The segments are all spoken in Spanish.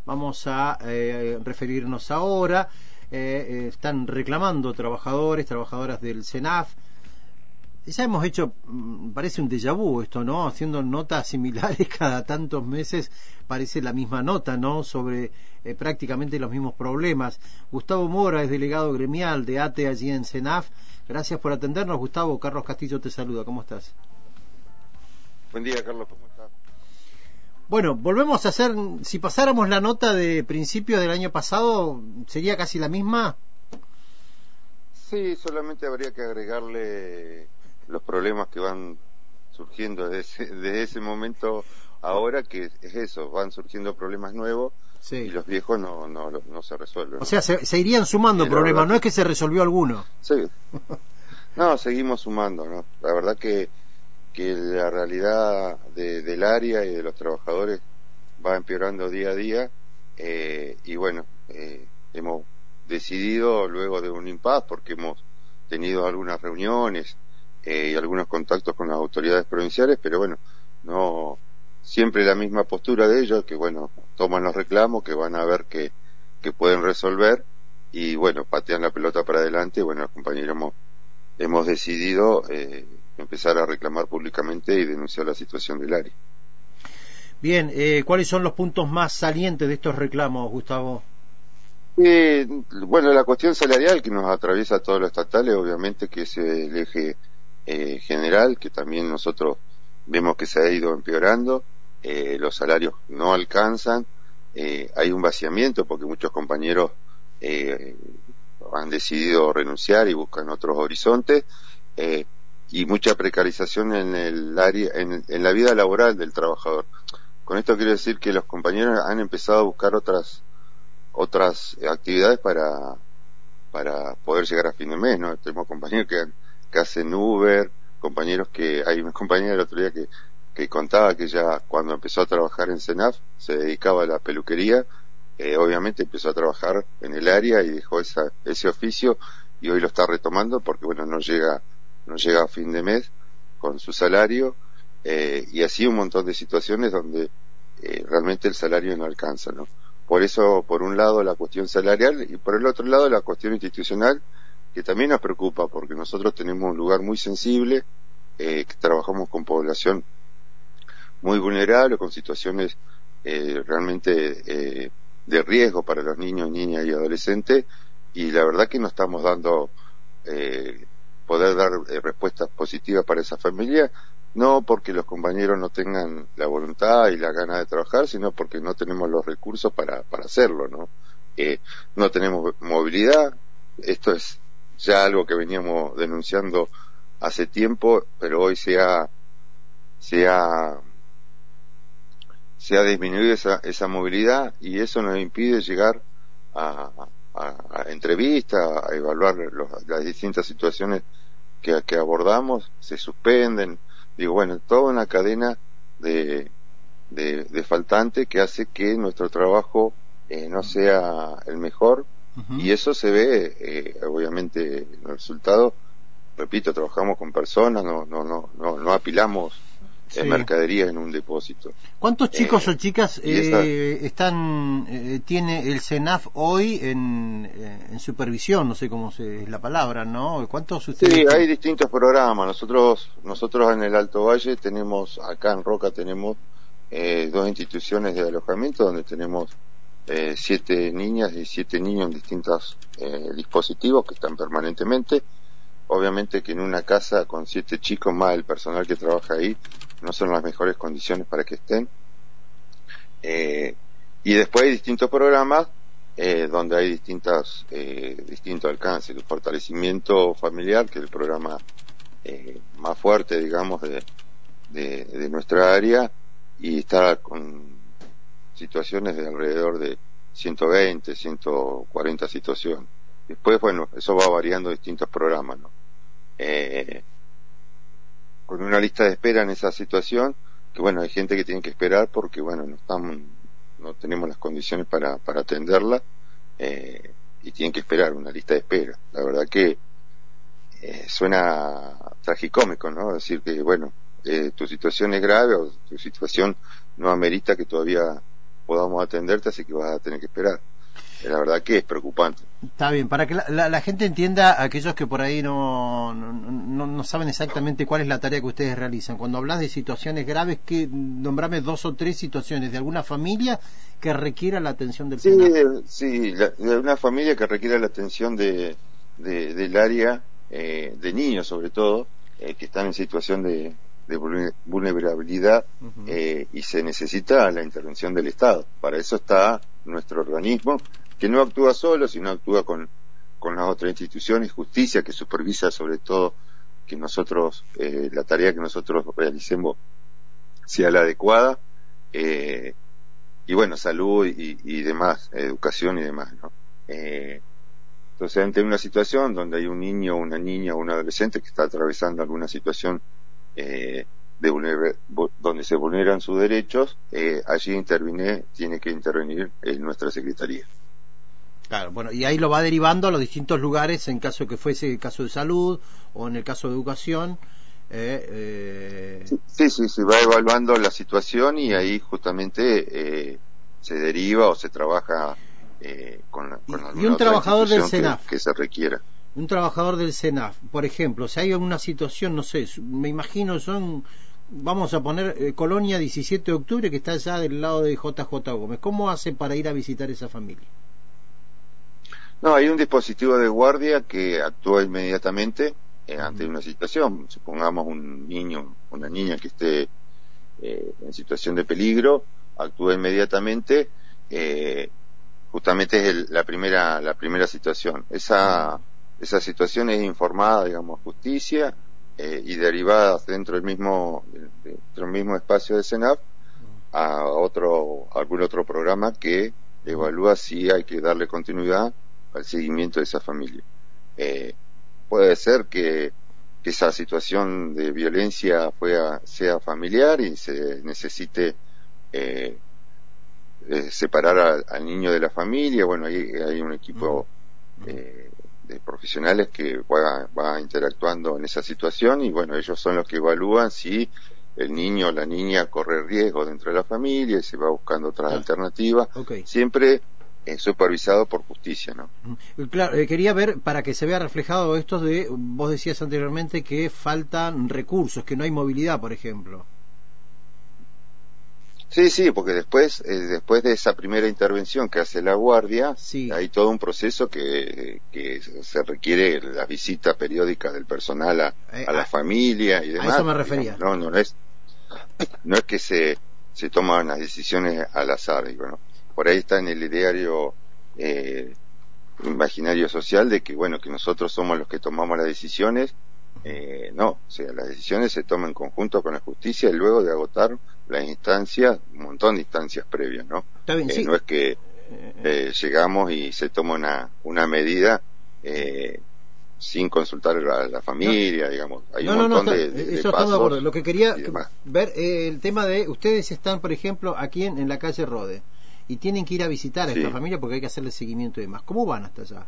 vamos a referirnos ahora. Están reclamando trabajadoras del SENAF. Ya hemos hecho, parece un déjà vu esto, ¿no? Haciendo notas similares cada tantos meses, parece la misma nota, ¿no? Sobre prácticamente los mismos problemas. Gustavo Mora es delegado gremial de ATE allí en SENAF. Gracias por atendernos, Gustavo. Carlos Castillo te saluda. ¿Cómo estás? Buen día, Carlos. ¿Cómo estás? Bueno, volvemos a hacer, si pasáramos la nota de principios del año pasado, ¿sería casi la misma? Sí, solamente habría que agregarle los problemas que van surgiendo desde ese momento ahora, que es eso, van surgiendo problemas nuevos. Sí. Y los viejos no se resuelven. O sea, se irían sumando problemas, no es que se resolvió alguno. Sí. No, seguimos sumando, ¿no? La verdad que la realidad del área y de los trabajadores va empeorando día a día, y bueno, hemos decidido, luego de un impasse, porque hemos tenido algunas reuniones y algunos contactos con las autoridades provinciales, pero bueno, no siempre la misma postura de ellos, que bueno, toman los reclamos, que van a ver que pueden resolver, y bueno, patean la pelota para adelante. Bueno, los compañeros hemos decidido empezar a reclamar públicamente y denunciar la situación del área. Bien, ¿cuáles son los puntos más salientes de estos reclamos, Gustavo? Bueno, la cuestión salarial que nos atraviesa a todos los estatales, obviamente que es el eje general, que también nosotros vemos que se ha ido empeorando. Los salarios no alcanzan, hay un vaciamiento porque muchos compañeros han decidido renunciar y buscan otros horizontes, y mucha precarización en el área, en la vida laboral del trabajador. Con esto quiero decir que los compañeros han empezado a buscar otras actividades para poder llegar a fin de mes, ¿no? Tenemos compañeros que hacen Uber, hay una compañera el otro día que contaba que ya cuando empezó a trabajar en SENAF se dedicaba a la peluquería. Obviamente empezó a trabajar en el área y dejó ese oficio, y hoy lo está retomando porque bueno, no llega a fin de mes con su salario, y así un montón de situaciones donde realmente el salario no alcanza, ¿no? Por eso, por un lado, la cuestión salarial, y por el otro lado, la cuestión institucional, que también nos preocupa, porque nosotros tenemos un lugar muy sensible, que trabajamos con muy vulnerable, con situaciones realmente de riesgo para los niños, niñas y adolescentes, y la verdad que no estamos dando poder dar respuestas positivas para esa familia, no porque los compañeros no tengan la voluntad y la gana de trabajar, sino porque no tenemos los recursos para hacerlo, ¿no? No tenemos movilidad. Esto es ya algo que veníamos denunciando hace tiempo, pero hoy se ha disminuido esa movilidad, y eso nos impide llegar a entrevistas, a evaluar las distintas situaciones que abordamos. Se suspenden, digo, bueno, toda una cadena de faltante que hace que nuestro trabajo no sea el mejor. Uh-huh. Y eso se ve obviamente en el resultado. Repito, trabajamos con personas, no apilamos mercadería en un depósito. ¿Cuántos chicos o chicas tiene el SENAF hoy en supervisión? No sé cómo es la palabra, ¿no? ¿Cuántos ustedes? Sí, hay distintos programas. Nosotros en el Alto Valle tenemos, acá en Roca tenemos 2 instituciones de alojamiento donde tenemos 7 niñas y 7 niños en distintos dispositivos que están permanentemente. Obviamente que en una casa con 7 chicos más el personal que trabaja ahí no son las mejores condiciones para que estén. Y después hay distintos programas donde hay distintos alcances. El fortalecimiento familiar, que es el programa más fuerte, digamos, de nuestra área, y está con situaciones de alrededor de 120, 140 situaciones. Después, bueno, eso va variando distintos programas, ¿no? Con una lista de espera en esa situación, que bueno, hay gente que tiene que esperar porque bueno, no tenemos las condiciones para atenderla, y tienen que esperar una lista de espera. La verdad que suena tragicómico, ¿no? Decir que bueno, tu situación es grave o tu situación no amerita que todavía podamos atenderte, así que vas a tener que esperar. La verdad que es preocupante. Está bien, para que la gente entienda, aquellos que por ahí no saben exactamente cuál es la tarea que ustedes realizan. Cuando hablas de situaciones graves, que nombrame 2 o 3 situaciones de alguna familia que requiera la atención del SENAF. Sí, de una familia que requiera la atención del área, de niños sobre todo, que están en situación de vulnerabilidad, y se necesita la intervención del Estado. Para eso está nuestro organismo, que no actúa solo, sino actúa con las otras instituciones, justicia, que supervisa sobre todo que nosotros, la tarea que nosotros realicemos sea la adecuada, y bueno, salud y demás, educación y demás, ¿no? Entonces, ante una situación donde hay un niño, una niña o un adolescente que está atravesando alguna situación donde se vulneran sus derechos, allí tiene que intervenir nuestra Secretaría. Claro, bueno, y ahí lo va derivando a los distintos lugares en caso que fuese el caso de salud o en el caso de educación. Sí, se va evaluando la situación y ahí justamente se deriva o se trabaja con y un trabajador del SENAF que se requiera. Un trabajador del SENAF, por ejemplo, si hay alguna situación, no sé, me imagino vamos a poner Colonia 17 de octubre, que está allá del lado de JJ Gómez. ¿Cómo hace para ir a visitar esa familia? No, hay un dispositivo de guardia que actúa inmediatamente ante una situación. Supongamos un niño, una niña que esté en situación de peligro, actúa inmediatamente. Justamente es la primera situación. Esa situación es informada, digamos, a justicia, y derivada dentro del mismo espacio de SENAF a algún otro programa que evalúa si hay que darle continuidad al seguimiento de esa familia. Puede ser que esa situación de violencia sea familiar y se necesite separar al niño de la familia. Bueno, ahí hay un equipo de profesionales que va interactuando en esa situación, y bueno, ellos son los que evalúan si el niño o la niña corre riesgo dentro de la familia y se va buscando otras alternativas, siempre supervisado por justicia, ¿no? Claro, quería ver, para que se vea reflejado esto vos decías anteriormente que faltan recursos, que no hay movilidad, por ejemplo. Sí, porque después de esa primera intervención que hace la guardia, hay todo un proceso que se requiere la visita periódica del personal a la familia y demás. A eso me refería. Digamos, no es que se toman las decisiones al azar, digo, ¿no? Por ahí está en el ideario imaginario social de que, bueno, que nosotros somos los que tomamos las decisiones. No, o sea, las decisiones se toman en conjunto con la justicia y luego de agotar las instancias, un montón de instancias previas, ¿no? Está bien, sí. No es que llegamos y se toma una medida sin consultar a la familia, digamos. Hay un montón de eso pasos. Estamos de acuerdo. Lo que quería ver, el tema de, ustedes están, por ejemplo, aquí en la calle Rode, y tienen que ir a visitar a esta familia porque hay que hacerle seguimiento y demás. ¿Cómo van hasta allá?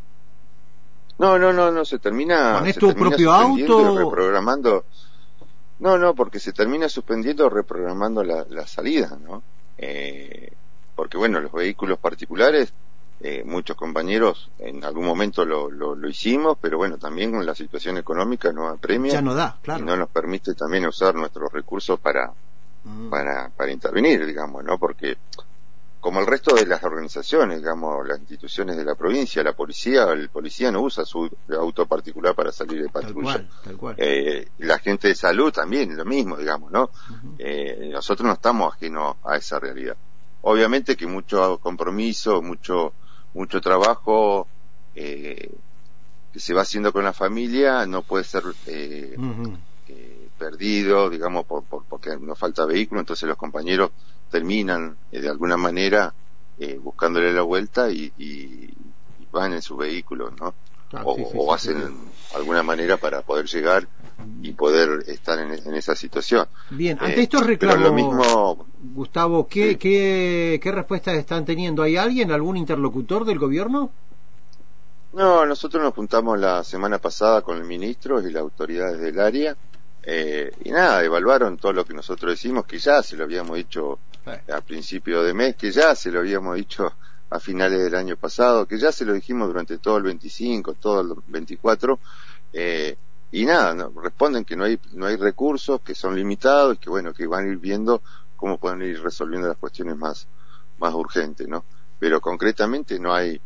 No, se termina... ¿Pones tu propio auto? Reprogramando. No, porque se termina suspendiendo o reprogramando la salida, ¿no? Porque bueno, los vehículos particulares, muchos compañeros en algún momento lo hicimos, pero bueno, también con la situación económica nos apremia. Ya no da, claro. Y no nos permite también usar nuestros recursos para intervenir, digamos, ¿no? Porque como el resto de las organizaciones, digamos, las instituciones de la provincia, el policía no usa su auto particular para salir de patrulla. Tal cual. La gente de salud también, lo mismo, digamos, ¿no? Nosotros no estamos ajenos a esa realidad. Obviamente que mucho compromiso, mucho trabajo que se va haciendo con la familia no puede ser perdido, digamos, porque nos falta vehículo, entonces los compañeros terminan de alguna manera buscándole la vuelta y van en su vehículo, ¿no? O hacen alguna manera para poder llegar y poder estar en esa situación. Bien, ante estos reclamos, lo mismo, Gustavo, ¿qué respuestas están teniendo? ¿Hay algún interlocutor del gobierno? No, nosotros nos juntamos la semana pasada con el ministro y las autoridades del área, y nada, evaluaron todo lo que nosotros decimos, que ya se lo habíamos dicho a principio de mes, que ya se lo habíamos dicho a finales del año pasado, que ya se lo dijimos durante todo el 25, todo el 24, y nada, no, responden que no hay recursos, que son limitados y que bueno, que van a ir viendo cómo pueden ir resolviendo las cuestiones más urgentes, ¿no? Pero concretamente no hay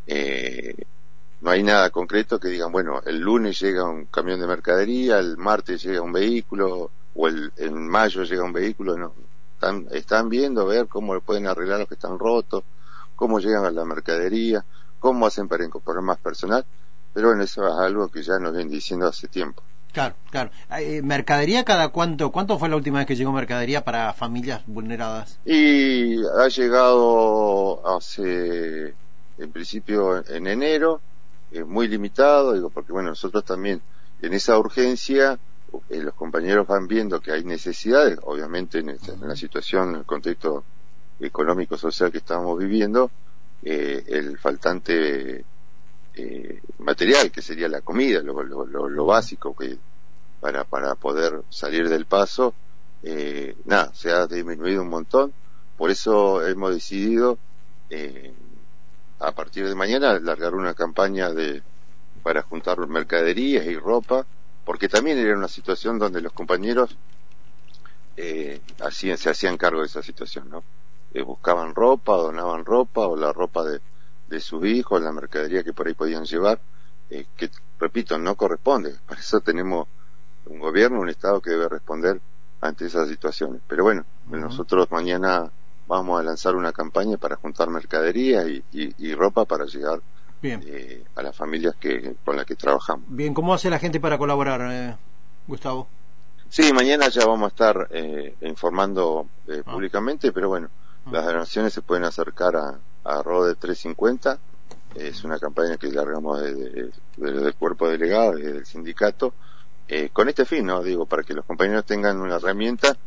nada concreto que digan, bueno, el lunes llega un camión de mercadería, el martes llega un vehículo, o en mayo llega un vehículo, no. Están viendo a ver cómo pueden arreglar los que están rotos, cómo llegan a la mercadería, cómo hacen para incorporar más personal, pero bueno, eso es algo que ya nos vienen diciendo hace tiempo. Claro, claro. ¿Mercadería cada cuánto? ¿Cuánto fue la última vez que llegó mercadería para familias vulneradas? Y ha llegado en principio en enero, muy limitado, digo, porque bueno, nosotros también en esa urgencia, los compañeros van viendo que hay necesidades, obviamente en la situación, en el contexto económico social que estamos viviendo, el faltante material, que sería la comida, lo básico que para poder salir del paso, nada, se ha disminuido un montón. Por eso hemos decidido a partir de mañana largar una campaña para juntar mercaderías y ropa, porque también era una situación donde los compañeros se hacían cargo de esa situación, ¿no? Buscaban ropa, donaban ropa, o la ropa de sus hijos, la mercadería que por ahí podían llevar, que, repito, no corresponde. Para eso tenemos un gobierno, un Estado que debe responder ante esas situaciones. Pero bueno, nosotros mañana vamos a lanzar una campaña para juntar mercadería y ropa para llegar a las familias con las que trabajamos. Bien, ¿cómo hace la gente para colaborar, Gustavo? Sí, mañana ya vamos a estar informando públicamente, pero bueno, las donaciones se pueden acercar a RODE 350, es una campaña que largamos desde el cuerpo delegado, desde el sindicato, con este fin, ¿no? Digo, para que los compañeros tengan una herramienta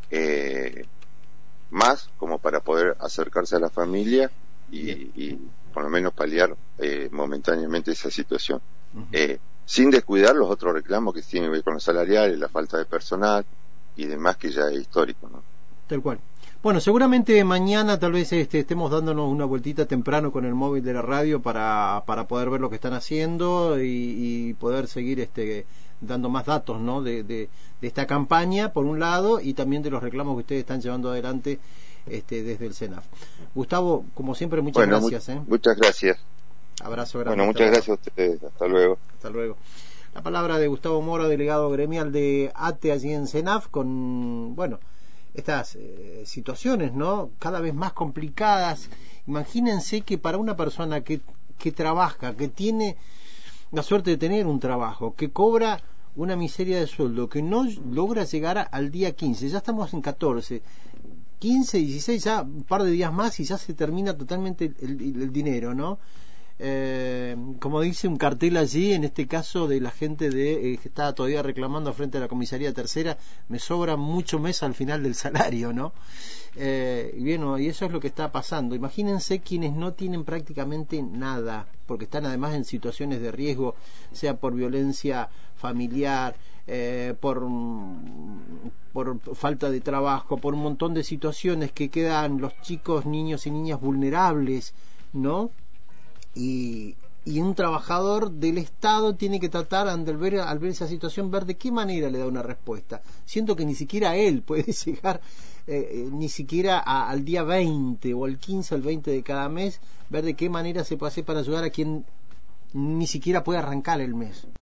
más como para poder acercarse a la familia y por lo menos paliar momentáneamente esa situación. Sin descuidar los otros reclamos que tienen que ver con los salariales, la falta de personal y demás, que ya es histórico, ¿no? Tal cual. Bueno, seguramente mañana tal vez estemos dándonos una vueltita temprano con el móvil de la radio para poder ver lo que están haciendo y poder seguir dando más datos, ¿no? de esta campaña, por un lado, y también de los reclamos que ustedes están llevando adelante desde el CENAF. Gustavo, como siempre, muchas gracias. Muchas gracias. Abrazo grande. Bueno, muchas gracias a ustedes. Hasta luego. Hasta luego. La palabra de Gustavo Mora, delegado gremial de ATE allí en CENAF, con, bueno, estas situaciones, ¿no? Cada vez más complicadas. Imagínense que para una persona que trabaja, que tiene la suerte de tener un trabajo, que cobra una miseria de sueldo, que no logra llegar al día 15, ya estamos en 14, 15, 16, ya un par de días más y ya se termina totalmente el dinero, ¿no? Como dice un cartel allí, en este caso de la gente que está todavía reclamando frente a la comisaría tercera, me sobra mucho mes al final del salario, ¿no? Y bueno, y eso es lo que está pasando. Imagínense quienes no tienen prácticamente nada, porque están además en situaciones de riesgo, sea por violencia familiar, por falta de trabajo, por un montón de situaciones que quedan los chicos, niños y niñas vulnerables, ¿no? Y un trabajador del Estado tiene que tratar, al ver esa situación, ver de qué manera le da una respuesta. Siento que ni siquiera él puede llegar ni siquiera al día 20 o al 15 o al 20 de cada mes, ver de qué manera se puede hacer para ayudar a quien ni siquiera puede arrancar el mes.